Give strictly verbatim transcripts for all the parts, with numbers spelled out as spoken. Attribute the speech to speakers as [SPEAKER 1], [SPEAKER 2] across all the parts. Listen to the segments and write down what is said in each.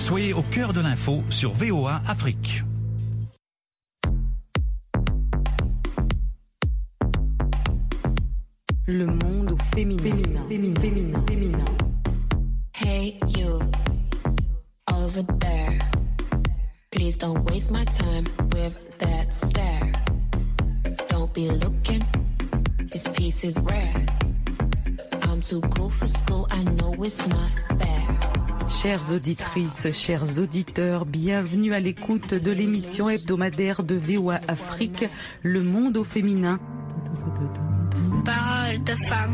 [SPEAKER 1] Soyez au cœur de l'info sur V O A Afrique.
[SPEAKER 2] Le monde au féminin. Féminin. Féminin. Féminin. Féminin.
[SPEAKER 3] Hey you, over there. Please don't waste my time with that stare. Don't be looking, this piece is rare. I'm too cool for school, I know it's not fair.
[SPEAKER 2] Chères auditrices, chers auditeurs, bienvenue à l'écoute de l'émission hebdomadaire de V O A Afrique, Le monde au féminin.
[SPEAKER 3] Parole de femme.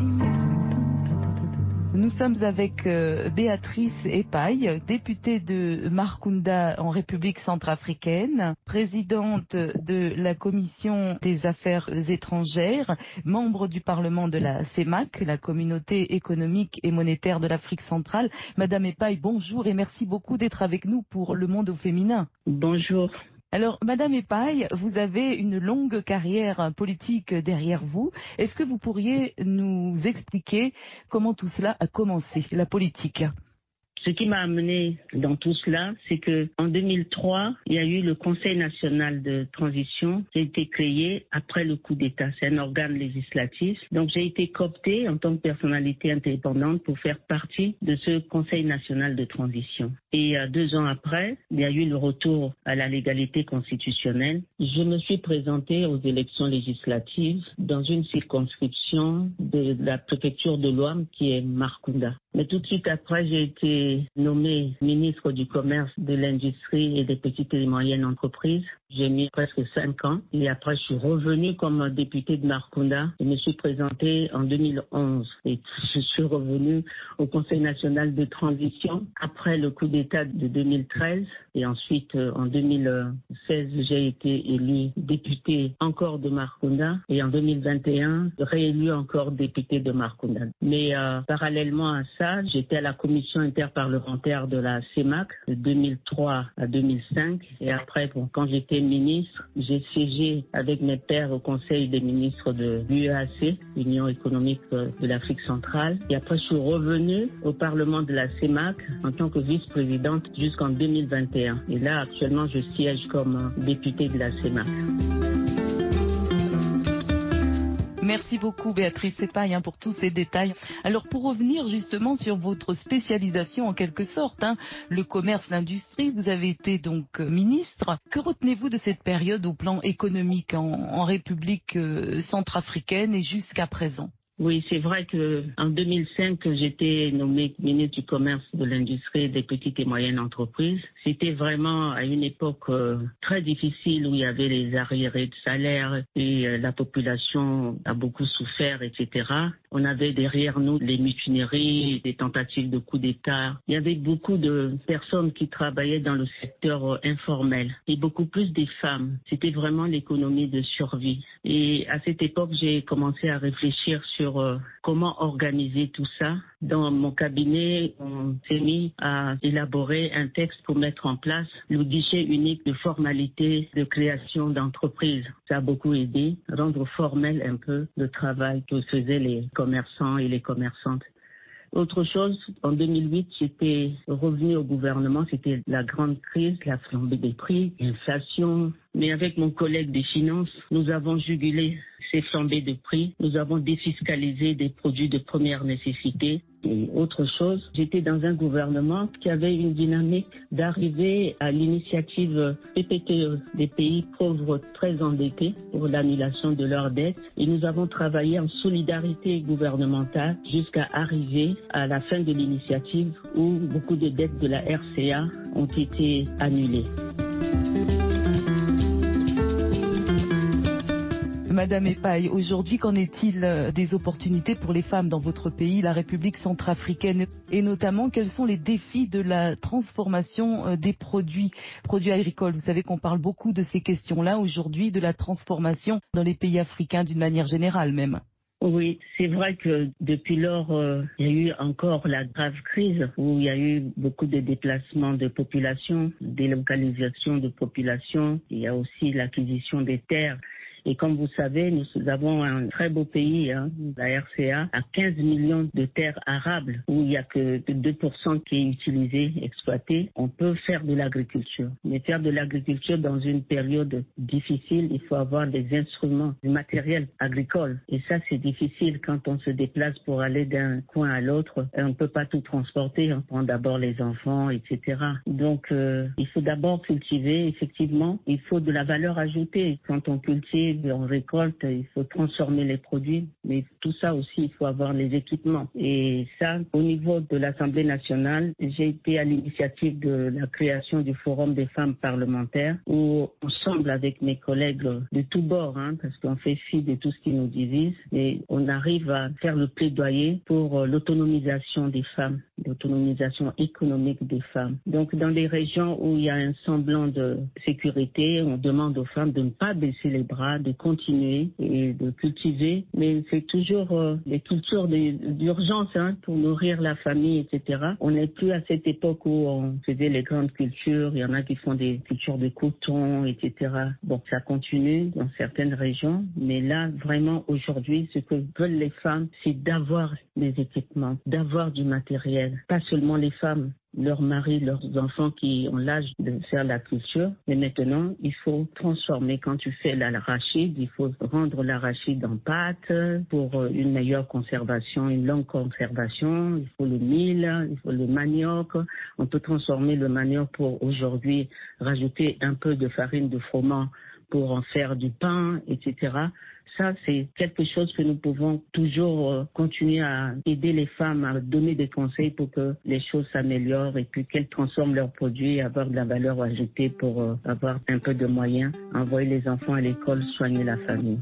[SPEAKER 2] Nous sommes avec euh, Béatrice Epaille, députée de Markunda en République centrafricaine, présidente de la Commission des affaires étrangères, membre du Parlement de la C E M A C, la Communauté économique et monétaire de l'Afrique centrale. Madame Epaille, bonjour et merci beaucoup d'être avec nous pour Le monde au féminin.
[SPEAKER 4] Bonjour.
[SPEAKER 2] Alors, Madame Epaille, vous avez une longue carrière politique derrière vous. Est-ce que vous pourriez nous expliquer comment tout cela a commencé, la politique ?
[SPEAKER 4] Ce qui m'a amené dans tout cela, c'est que en deux mille trois, il y a eu le Conseil national de transition qui a été créé après le coup d'État. C'est un organe législatif. Donc j'ai été cooptée en tant que personnalité indépendante pour faire partie de ce Conseil national de transition. Et euh, deux ans après, il y a eu le retour à la légalité constitutionnelle. Je me suis présentée aux élections législatives dans une circonscription de la préfecture de l'Ouam qui est Markunda. Mais tout de suite après, j'ai été nommée ministre du Commerce, de l'Industrie et des petites et moyennes entreprises. J'ai mis presque cinq ans et après je suis revenue comme députée de Markunda. Je me suis présentée en deux mille onze et je suis revenue au Conseil national de transition après le coup d'État de deux mille treize et ensuite en deux mille seize j'ai été élue députée encore de Markunda et en deux mille vingt et un réélue encore députée de Markunda. Mais euh, parallèlement à ça, j'étais à la commission interparlementaire de la C E M A C de deux mille trois à deux mille cinq et après bon, quand j'étais ministre, j'ai siégé avec mes pairs au Conseil des ministres de l'U E A C, l'Union économique de l'Afrique centrale. Et après, je suis revenue au Parlement de la C E M A C en tant que vice-présidente jusqu'en deux mille vingt et un. Et là, actuellement, je siège comme députée de la C E M A C.
[SPEAKER 2] Merci beaucoup Béatrice Epaille hein, pour tous ces détails. Alors pour revenir justement sur votre spécialisation en quelque sorte, hein, le commerce, l'industrie, vous avez été donc euh, ministre. Que retenez-vous de cette période au plan économique en, en République euh, centrafricaine et jusqu'à présent ?
[SPEAKER 4] Oui, c'est vrai que en deux mille cinq, j'étais nommée ministre du Commerce, de l'Industrie et des petites et moyennes entreprises. C'était vraiment à une époque euh, très difficile où il y avait les arriérés de salaire et euh, la population a beaucoup souffert, et cetera. On avait derrière nous les mutineries, des tentatives de coup d'État. Il y avait beaucoup de personnes qui travaillaient dans le secteur euh, informel et beaucoup plus des femmes. C'était vraiment l'économie de survie. Et à cette époque, j'ai commencé à réfléchir sur Sur, euh, comment organiser tout ça. Dans mon cabinet, on s'est mis à élaborer un texte pour mettre en place le guichet unique de formalité de création d'entreprise. Ça a beaucoup aidé, rendre formel un peu le travail que faisaient les commerçants et les commerçantes. Autre chose, en deux mille huit, j'étais revenue au gouvernement, c'était la grande crise, la flambée des prix, l'inflation. Mais avec mon collègue des finances, nous avons jugulé ces flambées de prix. Nous avons défiscalisé des produits de première nécessité. Et autre chose, j'étais dans un gouvernement qui avait une dynamique d'arriver à l'initiative P P T E des pays pauvres très endettés pour l'annulation de leurs dettes. Et nous avons travaillé en solidarité gouvernementale jusqu'à arriver à la fin de l'initiative où beaucoup de dettes de la R C A ont été annulées.
[SPEAKER 2] Madame Epaille, aujourd'hui, qu'en est-il des opportunités pour les femmes dans votre pays, la République centrafricaine, et notamment quels sont les défis de la transformation des produits, produits agricoles? Vous savez qu'on parle beaucoup de ces questions-là aujourd'hui, de la transformation dans les pays africains d'une manière générale même.
[SPEAKER 4] Oui, c'est vrai que depuis lors, euh, il y a eu encore la grave crise où il y a eu beaucoup de déplacements de population, délocalisation de population. Il y a aussi l'acquisition des terres. Et comme vous savez, nous avons un très beau pays, hein, la R C A, à quinze millions de terres arables où il n'y a que deux pour cent qui est utilisé, exploité. On peut faire de l'agriculture. Mais faire de l'agriculture dans une période difficile, il faut avoir des instruments, du matériel agricole. Et ça, c'est difficile quand on se déplace pour aller d'un coin à l'autre. On ne peut pas tout transporter. On prend d'abord les enfants, et cetera. Donc, euh, il faut d'abord cultiver. Effectivement, il faut de la valeur ajoutée. Quand on cultive, on récolte, il faut transformer les produits. Mais tout ça aussi, il faut avoir les équipements. Et ça, au niveau de l'Assemblée nationale, j'ai été à l'initiative de la création du Forum des femmes parlementaires où, ensemble avec mes collègues de tous bords, hein, parce qu'on fait fi de tout ce qui nous divise, et on arrive à faire le plaidoyer pour l'autonomisation des femmes, l'autonomisation économique des femmes. Donc, dans des régions où il y a un semblant de sécurité, on demande aux femmes de ne pas baisser les bras, de continuer et de cultiver. Mais c'est toujours euh, des cultures de, d'urgence hein, pour nourrir la famille, et cetera. On n'est plus à cette époque où on faisait les grandes cultures. Il y en a qui font des cultures de coton, et cetera. Bon, ça continue dans certaines régions. Mais là, vraiment, aujourd'hui, ce que veulent les femmes, c'est d'avoir des équipements, d'avoir du matériel. Pas seulement les femmes, leurs maris, leurs enfants qui ont l'âge de faire la culture. Mais maintenant, il faut transformer. Quand tu fais l'arachide, il faut rendre l'arachide en pâte pour une meilleure conservation, une longue conservation. Il faut le mil, il faut le manioc. On peut transformer le manioc pour aujourd'hui rajouter un peu de farine de froment pour en faire du pain, et cetera. Ça, c'est quelque chose que nous pouvons toujours continuer à aider les femmes à donner des conseils pour que les choses s'améliorent et puis qu'elles transforment leurs produits, avoir de la valeur ajoutée pour avoir un peu de moyens, envoyer les enfants à l'école, soigner la famille.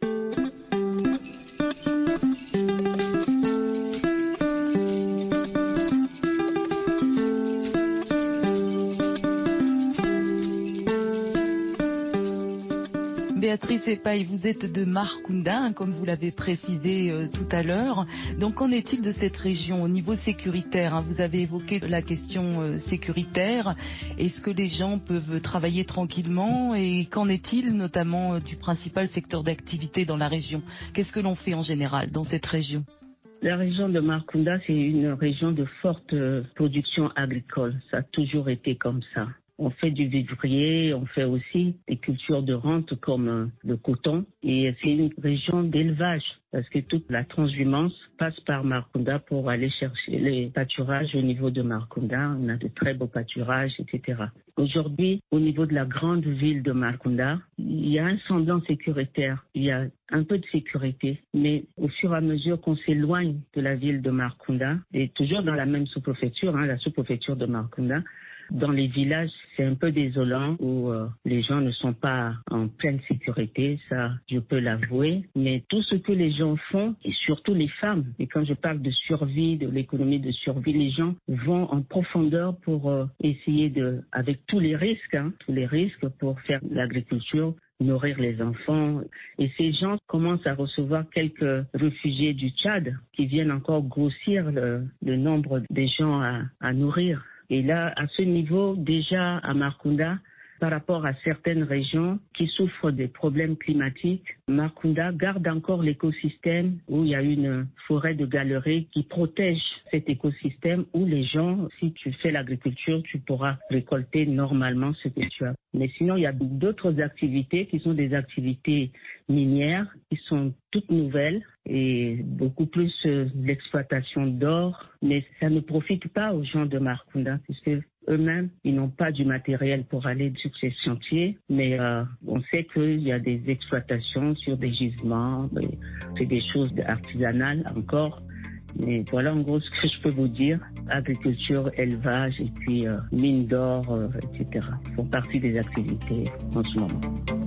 [SPEAKER 2] Béatrice Epaille, vous êtes de Markunda, comme vous l'avez précisé euh, tout à l'heure. Donc, qu'en est-il de cette région au niveau sécuritaire hein? Vous avez évoqué la question euh, sécuritaire. Est-ce que les gens peuvent travailler tranquillement? Et qu'en est-il notamment euh, du principal secteur d'activité dans la région? Qu'est-ce que l'on fait en général dans cette région?
[SPEAKER 4] La région de Markunda, c'est une région de forte euh, production agricole. Ça a toujours été comme ça. On fait du vivrier, on fait aussi des cultures de rente comme euh, le coton. Et c'est une région d'élevage parce que toute la transhumance passe par Markunda pour aller chercher les pâturages au niveau de Markunda. On a de très beaux pâturages, et cetera. Aujourd'hui, au niveau de la grande ville de Markunda, il y a un semblant sécuritaire. Il y a un peu de sécurité, mais au fur et à mesure qu'on s'éloigne de la ville de Markunda, et toujours dans la même sous-préfecture, hein, la sous-préfecture de Markunda, dans les villages, c'est un peu désolant où euh, les gens ne sont pas en pleine sécurité, ça je peux l'avouer. Mais tout ce que les gens font, et surtout les femmes, et quand je parle de survie, de l'économie de survie, les gens vont en profondeur pour euh, essayer de, avec tous les risques, hein, tous les risques pour faire l'agriculture, nourrir les enfants. Et ces gens commencent à recevoir quelques réfugiés du Tchad qui viennent encore grossir le, le nombre des gens à, à nourrir. Et là, à ce niveau, déjà à Markunda, par rapport à certaines régions qui souffrent des problèmes climatiques, Markunda garde encore l'écosystème où il y a une forêt de galeries qui protège cet écosystème où les gens, si tu fais l'agriculture, tu pourras récolter normalement ce que tu as. Mais sinon, il y a d'autres activités qui sont des activités minières qui sont toutes nouvelles et beaucoup plus euh, l'exploitation d'or. Mais ça ne profite pas aux gens de Markunda puisque eux-mêmes, ils n'ont pas du matériel pour aller sur ces chantiers, mais euh, on sait qu'il y a des exploitations sur des gisements, c'est des choses artisanales encore. Mais voilà en gros ce que je peux vous dire. Agriculture, élevage et puis euh, mine d'or, euh, et cetera font partie des activités en ce moment.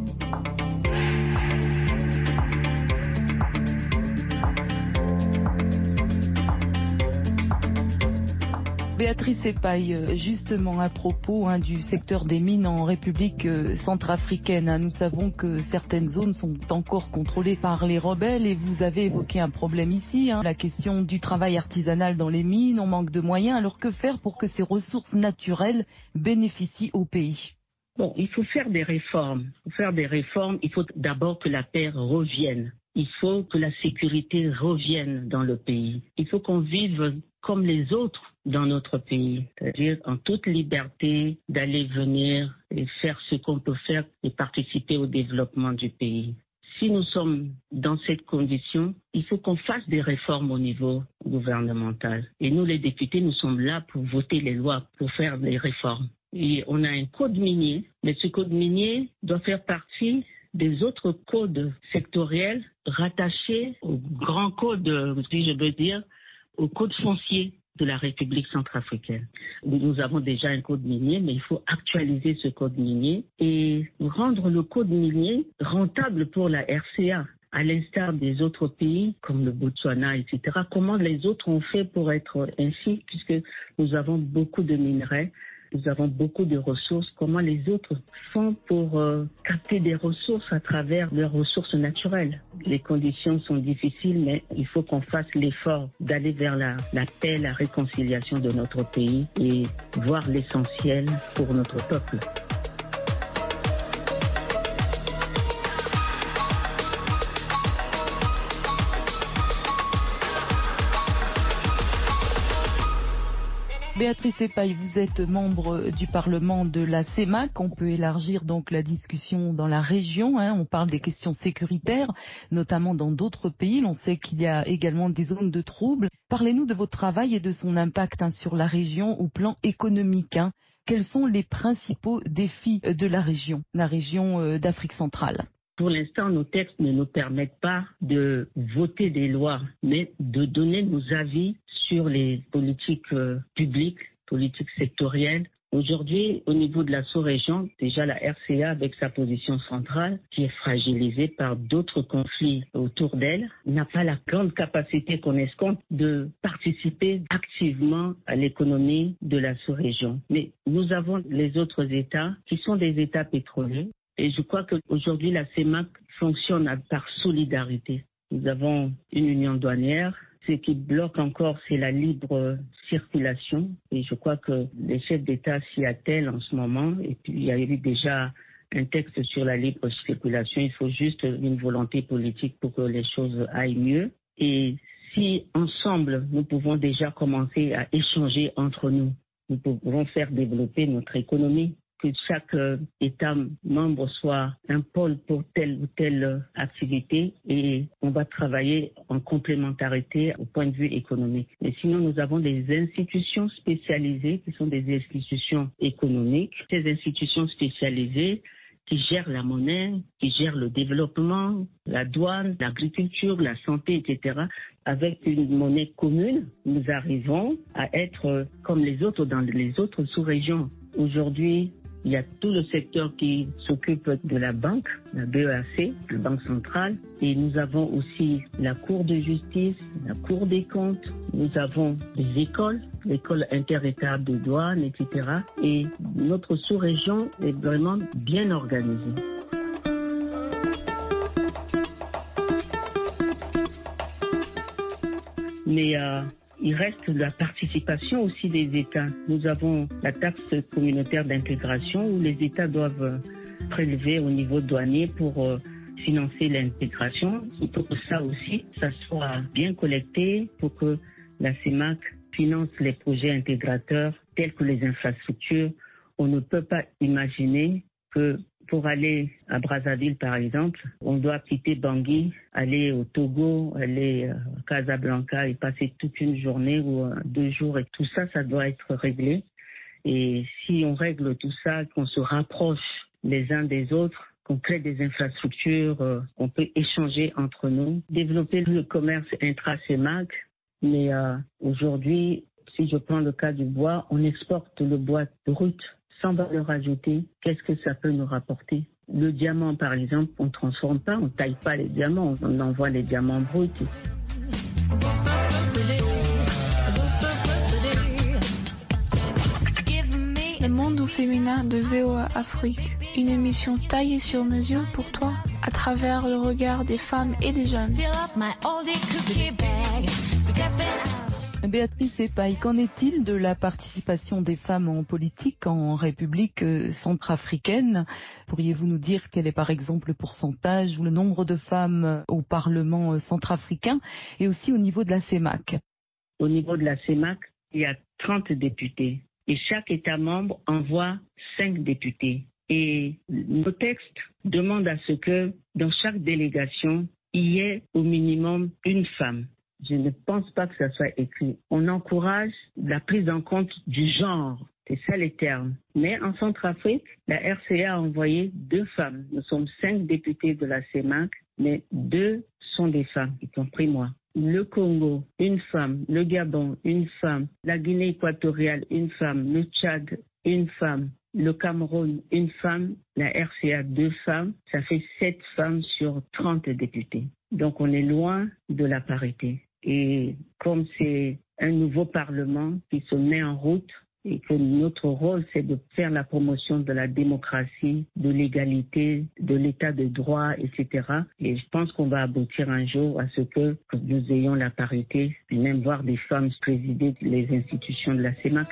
[SPEAKER 2] Béatrice Epaille, justement à propos hein, du secteur des mines en République euh, centrafricaine, hein, nous savons que certaines zones sont encore contrôlées par les rebelles et vous avez évoqué un problème ici, hein, la question du travail artisanal dans les mines, on manque de moyens, alors que faire pour que ces ressources naturelles bénéficient au pays?
[SPEAKER 4] Bon, il faut faire des réformes. Pour faire des réformes, il faut d'abord que la paix revienne. Il faut que la sécurité revienne dans le pays. Il faut qu'on vive comme les autres dans notre pays, c'est-à-dire en toute liberté d'aller venir et faire ce qu'on peut faire et participer au développement du pays. Si nous sommes dans cette condition, il faut qu'on fasse des réformes au niveau gouvernemental. Et nous, les députés, nous sommes là pour voter les lois, pour faire des réformes. Et on a un code minier, mais ce code minier doit faire partie des autres codes sectoriels rattachés au grand code, si je veux dire, au code foncier de la République centrafricaine. Nous avons déjà un code minier, mais il faut actualiser ce code minier et rendre le code minier rentable pour la R C A, à l'instar des autres pays comme le Botswana, et cetera. Comment les autres ont fait pour être ainsi, puisque nous avons beaucoup de minerais. Nous avons beaucoup de ressources. Comment les autres font pour euh, capter des ressources à travers leurs ressources naturelles? Les conditions sont difficiles, mais il faut qu'on fasse l'effort d'aller vers la, la paix, la réconciliation de notre pays et voir l'essentiel pour notre peuple.
[SPEAKER 2] Béatrice Epaille, vous êtes membre du Parlement de la CEMAC. On peut élargir donc la discussion dans la région. Hein. On parle des questions sécuritaires, notamment dans d'autres pays. On sait qu'il y a également des zones de troubles. Parlez-nous de votre travail et de son impact hein, sur la région au plan économique. Hein. Quels sont les principaux défis de la région, la région euh, d'Afrique centrale?
[SPEAKER 4] Pour l'instant, nos textes ne nous permettent pas de voter des lois, mais de donner nos avis sur les politiques euh, publiques, politiques sectorielles. Aujourd'hui, au niveau de la sous-région, déjà la R C A, avec sa position centrale, qui est fragilisée par d'autres conflits autour d'elle, n'a pas la grande capacité qu'on escompte de participer activement à l'économie de la sous-région. Mais nous avons les autres États qui sont des États pétroliers. Et je crois qu'aujourd'hui, la CEMAC fonctionne par solidarité. Nous avons une union douanière. Ce qui bloque encore, c'est la libre circulation. Et je crois que les chefs d'État s'y attellent en ce moment. Et puis, il y a eu déjà un texte sur la libre circulation. Il faut juste une volonté politique pour que les choses aillent mieux. Et si, ensemble, nous pouvons déjà commencer à échanger entre nous, nous pouvons faire développer notre économie. Que chaque euh, État membre soit un pôle pour telle ou telle activité et on va travailler en complémentarité au point de vue économique. Mais sinon, nous avons des institutions spécialisées qui sont des institutions économiques. Ces institutions spécialisées qui gèrent la monnaie, qui gèrent le développement, la douane, l'agriculture, la santé, et cetera. Avec une monnaie commune, nous arrivons à être comme les autres dans les autres sous-régions. Aujourd'hui, il y a tout le secteur qui s'occupe de la banque, la B E A C, la Banque centrale. Et nous avons aussi la Cour de justice, la Cour des comptes. Nous avons des écoles, l'école inter-État de douane, et cetera. Et notre sous-région est vraiment bien organisée. Mais euh, il reste la participation aussi des États. Nous avons la taxe communautaire d'intégration où les États doivent prélever au niveau douanier pour euh, financer l'intégration. Il faut que ça aussi, ça soit bien collecté pour que la CEMAC finance les projets intégrateurs tels que les infrastructures. On ne peut pas imaginer que pour aller à Brazzaville, par exemple, on doit quitter Bangui, aller au Togo, aller à Casablanca et passer toute une journée ou deux jours. Et tout ça, ça doit être réglé. Et si on règle tout ça, qu'on se rapproche les uns des autres, qu'on crée des infrastructures, euh, on peut échanger entre nous, développer le commerce intra-CEMAC. Mais euh, aujourd'hui, si je prends le cas du bois, on exporte le bois brut sans valeur ajoutée. Qu'est-ce que ça peut nous rapporter? Le diamant, par exemple, on ne transforme pas, on ne taille pas les diamants, on envoie les diamants bruts.
[SPEAKER 5] Le monde au féminin de V O A Afrique, une émission taillée sur mesure pour toi à travers le regard des femmes et des jeunes.
[SPEAKER 2] Béatrice Epaille, qu'en est-il de la participation des femmes en politique en République centrafricaine? Pourriez-vous nous dire quel est par exemple le pourcentage ou le nombre de femmes au Parlement centrafricain et aussi au niveau de la CEMAC?
[SPEAKER 4] Au niveau de la CEMAC, il y a trente députés et chaque État membre envoie cinq députés. Et nos textes demandent à ce que dans chaque délégation, il y ait au minimum une femme. Je ne pense pas que ça soit écrit. On encourage la prise en compte du genre. C'est ça les termes. Mais en Centrafrique, la R C A a envoyé deux femmes. Nous sommes cinq députés de la CEMAC, mais deux sont des femmes, y compris moi. Le Congo, une femme. Le Gabon, une femme. La Guinée équatoriale, une femme. Le Tchad, une femme. Le Cameroun, une femme. La R C A, deux femmes. Ça fait sept femmes sur trente députés. Donc on est loin de la parité. Et comme c'est un nouveau Parlement qui se met en route et que notre rôle, c'est de faire la promotion de la démocratie, de l'égalité, de l'état de droit, et cetera. Et je pense qu'on va aboutir un jour à ce que, que nous ayons la parité et même voir des femmes présider les institutions de la CEMAC.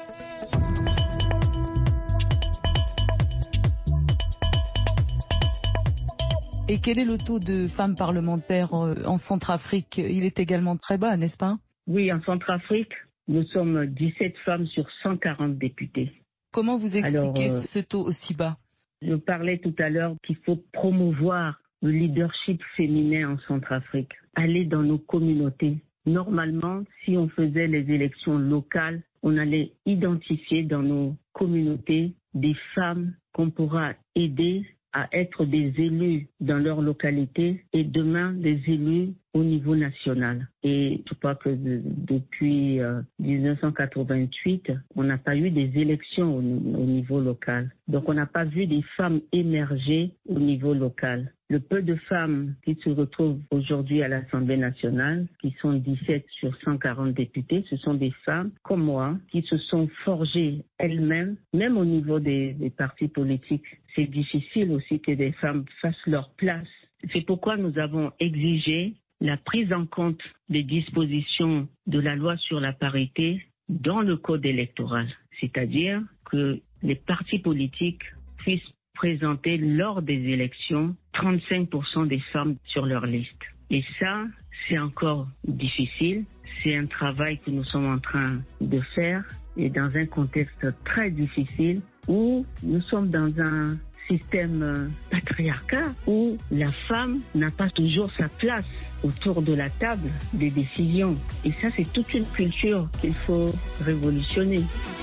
[SPEAKER 2] Et quel est le taux de femmes parlementaires en Centrafrique? Il est également très bas, n'est-ce pas?
[SPEAKER 4] Oui, en Centrafrique, nous sommes dix-sept femmes sur cent quarante députés.
[SPEAKER 2] Comment vous expliquez Alors, euh, ce taux aussi bas?
[SPEAKER 4] Je parlais tout à l'heure qu'il faut promouvoir le leadership féminin en Centrafrique, aller dans nos communautés. Normalement, si on faisait les élections locales, on allait identifier dans nos communautés des femmes qu'on pourra aider à être des élus dans leur localité et demain des élus au niveau national. Et je crois que de, depuis euh, dix-neuf cent quatre-vingt-huit, on n'a pas eu des élections au, au niveau local. Donc on n'a pas vu des femmes émerger au niveau local. Le peu de femmes qui se retrouvent aujourd'hui à l'Assemblée nationale, qui sont dix-sept sur cent quarante députés, ce sont des femmes comme moi qui se sont forgées elles-mêmes, même au niveau des, des partis politiques. C'est difficile aussi que des femmes fassent leur place. C'est pourquoi nous avons exigé la prise en compte des dispositions de la loi sur la parité dans le code électoral, c'est-à-dire que les partis politiques puissent présenter lors des élections trente-cinq pour cent des femmes sur leur liste. Et ça, c'est encore difficile. C'est un travail que nous sommes en train de faire et dans un contexte très difficile où nous sommes dans un système patriarcal où la femme n'a pas toujours sa place autour de la table des décisions. Et ça, c'est toute une culture qu'il faut révolutionner.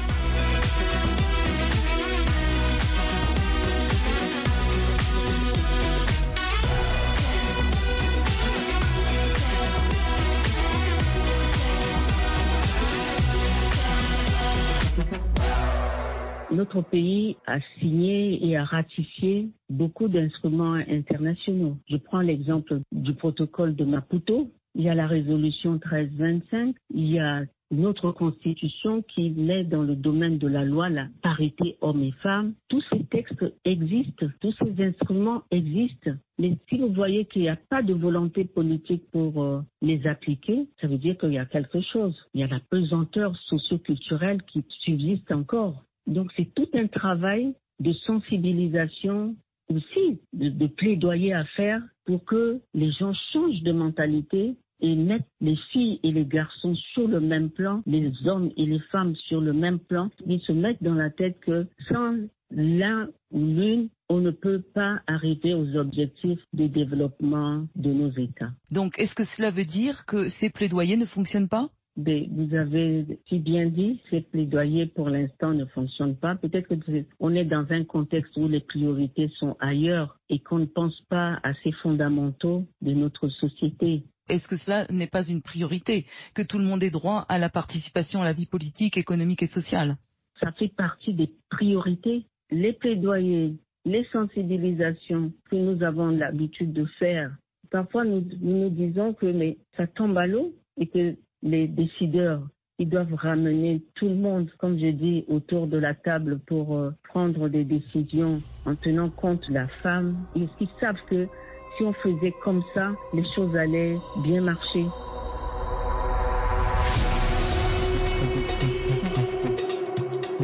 [SPEAKER 4] Notre pays a signé et a ratifié beaucoup d'instruments internationaux. Je prends l'exemple du protocole de Maputo. Il y a la résolution treize vingt-cinq. Il y a notre constitution qui met dans le domaine de la loi la parité hommes et femmes. Tous ces textes existent, tous ces instruments existent. Mais si vous voyez qu'il n'y a pas de volonté politique pour euh, les appliquer, ça veut dire qu'il y a quelque chose. Il y a la pesanteur socio-culturelle qui subsiste encore. Donc c'est tout un travail de sensibilisation aussi, de, de plaidoyer à faire pour que les gens changent de mentalité et mettent les filles et les garçons sur le même plan, les hommes et les femmes sur le même plan. Ils se mettent dans la tête que sans l'un ou l'une, on ne peut pas arriver aux objectifs de développement de nos États.
[SPEAKER 2] Donc est-ce que cela veut dire que ces plaidoyers ne fonctionnent pas ?
[SPEAKER 4] Vous avez si bien dit, ces plaidoyers pour l'instant ne fonctionnent pas. Peut-être qu'on est dans un contexte où les priorités sont ailleurs et qu'on ne pense pas à ces fondamentaux de notre société.
[SPEAKER 2] Est-ce que cela n'est pas une priorité, que tout le monde ait droit à la participation à la vie politique, économique et sociale ?
[SPEAKER 4] Ça fait partie des priorités. Les plaidoyers, les sensibilisations que nous avons l'habitude de faire, parfois nous nous, nous disons que mais ça tombe à l'eau et que les décideurs, ils doivent ramener tout le monde, comme je dis, autour de la table pour euh, prendre des décisions en tenant compte de la femme. Ils, ils savent que si on faisait comme ça, les choses allaient bien marcher.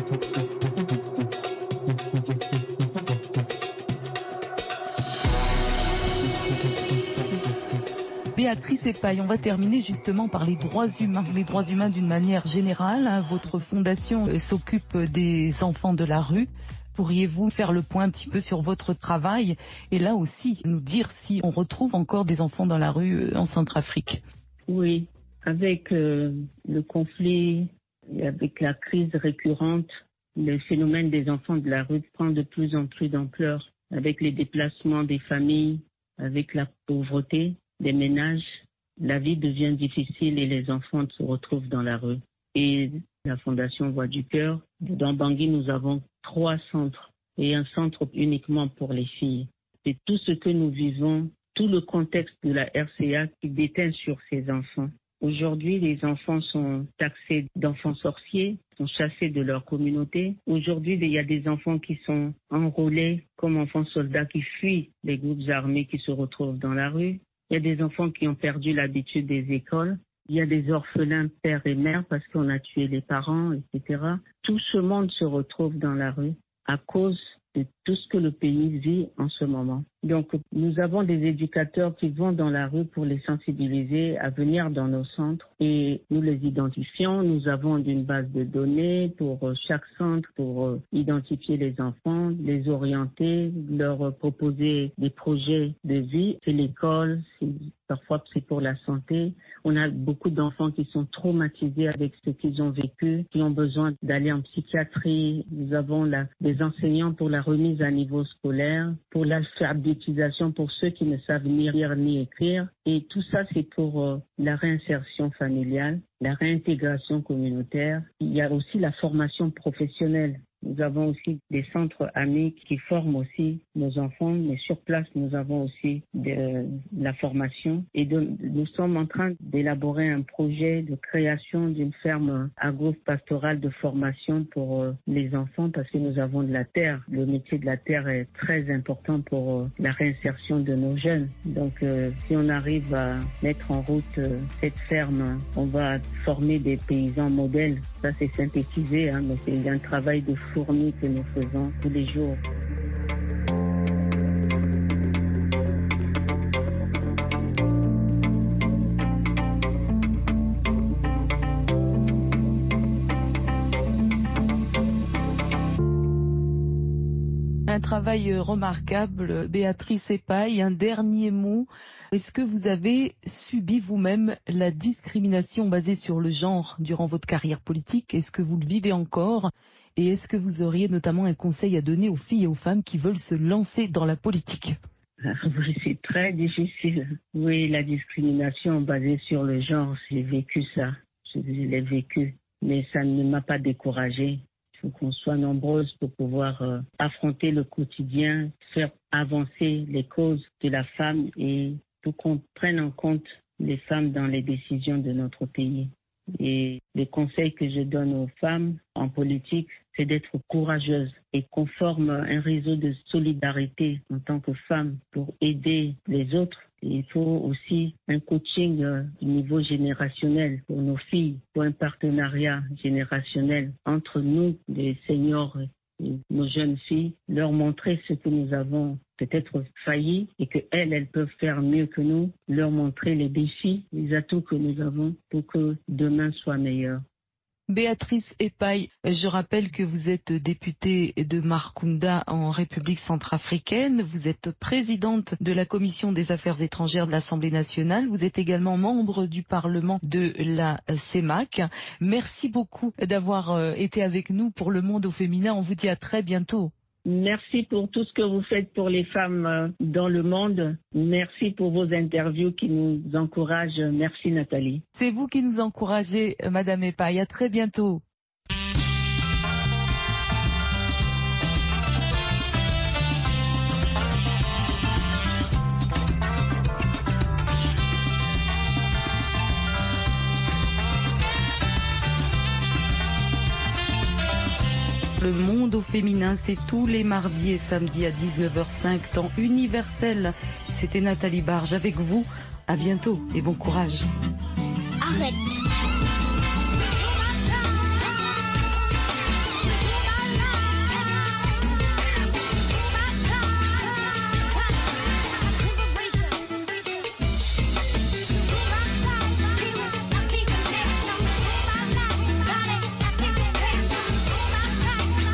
[SPEAKER 2] Béatrice Epaille, on va terminer justement par les droits humains. Les droits humains d'une manière générale. Hein. Votre fondation euh, s'occupe des enfants de la rue. Pourriez-vous faire le point un petit peu sur votre travail et là aussi nous dire si on retrouve encore des enfants dans la rue euh, en Centrafrique?
[SPEAKER 4] Oui, avec euh, le conflit et avec la crise récurrente, le phénomène des enfants de la rue prend de plus en plus d'ampleur. Avec les déplacements des familles, avec la pauvreté des ménages, la vie devient difficile et les enfants se retrouvent dans la rue. Et la Fondation Voix du Cœur, dans Bangui, nous avons trois centres et un centre uniquement pour les filles. C'est tout ce que nous vivons, tout le contexte de la R C A qui déteint sur ces enfants. Aujourd'hui, les enfants sont taxés d'enfants sorciers, sont chassés de leur communauté. Aujourd'hui, il y a des enfants qui sont enrôlés comme enfants soldats qui fuient les groupes armés qui se retrouvent dans la rue. Il y a des enfants qui ont perdu l'habitude des écoles. Il y a des orphelins père et mère parce qu'on a tué les parents, et cetera. Tout ce monde se retrouve dans la rue à cause de tout ce que le pays vit en ce moment. Donc, nous avons des éducateurs qui vont dans la rue pour les sensibiliser à venir dans nos centres et nous les identifions. Nous avons une base de données pour chaque centre pour identifier les enfants, les orienter, leur proposer des projets de vie. C'est l'école, c'est, parfois c'est pour la santé. On a beaucoup d'enfants qui sont traumatisés avec ce qu'ils ont vécu, qui ont besoin d'aller en psychiatrie. Nous avons là des enseignants pour la remise à niveau scolaire, pour l'alphabétisation pour ceux qui ne savent ni lire ni écrire. Et tout ça, c'est pour euh, la réinsertion familiale, la réintégration communautaire. Il y a aussi la formation professionnelle. Nous avons aussi des centres amis qui forment aussi nos enfants, mais sur place, nous avons aussi de la formation. Et de, nous sommes en train d'élaborer un projet de création d'une ferme agro-pastorale de formation pour euh, les enfants parce que nous avons de la terre. Le métier de la terre est très important pour euh, la réinsertion de nos jeunes. Donc, euh, si on arrive à mettre en route euh, cette ferme, on va former des paysans modèles. Ça, c'est synthétisé, hein, mais c'est un travail de fourmi que nous faisons tous les jours.
[SPEAKER 2] Un travail remarquable, Béatrice Epaille. Un dernier mot. Est-ce que vous avez subi vous-même la discrimination basée sur le genre durant votre carrière politique? Est-ce que vous le vivez encore? Et est-ce que vous auriez notamment un conseil à donner aux filles et aux femmes qui veulent se lancer dans la politique?
[SPEAKER 4] Oui, c'est très difficile. Oui, la discrimination basée sur le genre, j'ai vécu ça. Je l'ai vécu. Mais ça ne m'a pas découragée. Il faut qu'on soit nombreuses pour pouvoir euh, affronter le quotidien, faire avancer les causes de la femme et pour qu'on prenne en compte les femmes dans les décisions de notre pays. Et les conseils que je donne aux femmes en politique, c'est d'être courageuses et qu'on forme un réseau de solidarité en tant que femme pour aider les autres. Et il faut aussi un coaching euh, du niveau générationnel pour nos filles, pour un partenariat générationnel entre nous, les seniors et nos jeunes filles, leur montrer ce que nous avons peut-être failli et qu'elles, elles peuvent faire mieux que nous, leur montrer les défis, les atouts que nous avons pour que demain soit meilleur.
[SPEAKER 2] Béatrice Epaille, je rappelle que vous êtes députée de Markunda en République centrafricaine. Vous êtes présidente de la Commission des affaires étrangères de l'Assemblée nationale. Vous êtes également membre du Parlement de la C E M A C. Merci beaucoup d'avoir été avec nous pour Le Monde au féminin. On vous dit à très bientôt.
[SPEAKER 4] Merci pour tout ce que vous faites pour les femmes dans le monde. Merci pour vos interviews qui nous encouragent. Merci Nathalie.
[SPEAKER 2] C'est vous qui nous encouragez, Madame Epaille. À très bientôt. Le Monde au féminin, c'est tous les mardis et samedis à dix-neuf heures cinq, temps universel. C'était Nathalie Barge avec vous. À bientôt et bon courage.
[SPEAKER 6] Arrête.